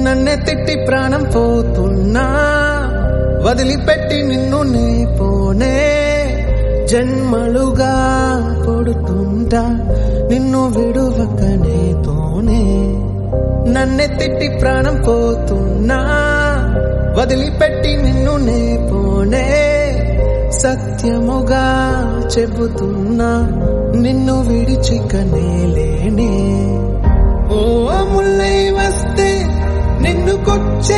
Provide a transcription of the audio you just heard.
నన్నే తిట్టి ప్రాణం పోతున్నా వదిలిపెట్టి నిన్ను నే పోనే జన్మలుగా పొడుతుంటా నిన్ను విడువకనేతోనే నన్నే తిట్టి ప్రాణం పోతున్నా వదిలిపెట్టి నిన్ను నే పోనే సత్యముగా చెబుతున్నా నిన్ను విడిచికనే లేనే ఓ ముల్లై వస్తే నిన్ను కొచ్చే